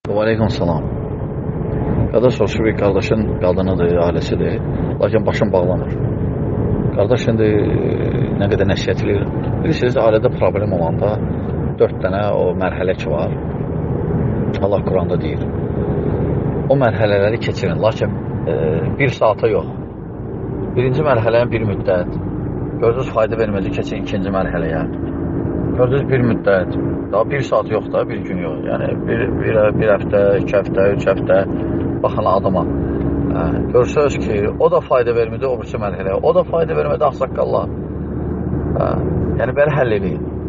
Aleyküm salam. Qardaş soruşur bir qardaşın qadınıdır, ailəsidir. Lakin başım bağlanır. Qardaş indi nə qədər nəsiyyət edir. Bilirsiniz, ailədə problem olanda 4 dənə o mərhələ ki var. Allah Quranda deyir. O mərhələləri keçirin. Lakin bir saata yox. Birinci mərhələyə bir müddət. Gördünüz, fayda vermədi, keçin ikinci mərhələyə. Gördünüz, bir müddət. Daha bir saat yox da, bir gün yox. Yəni, bir həftə, 2 həftə, 3 həftə baxın adama. Görsünüz ki, o da fayda vermədi o birisi mərhələyə. O da fayda vermədi, ağsaqqallar. Yəni, belə həll edin.